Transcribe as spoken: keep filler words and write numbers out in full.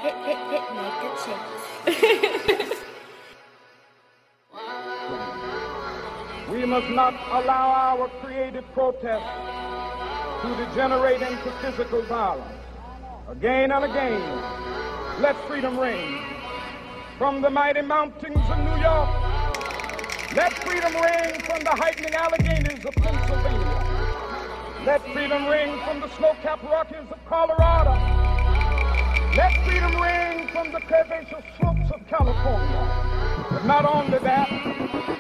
hit, hit, hit, make a change. We must not allow our creative protest to degenerate into physical violence. Again and again, let freedom ring from the mighty mountains of New York. Let freedom ring from the heightening Alleghenies of Pennsylvania. Let freedom ring from the snow-capped Rockies of Colorado. Let freedom ring from the curvaceous slopes of California. But not only that,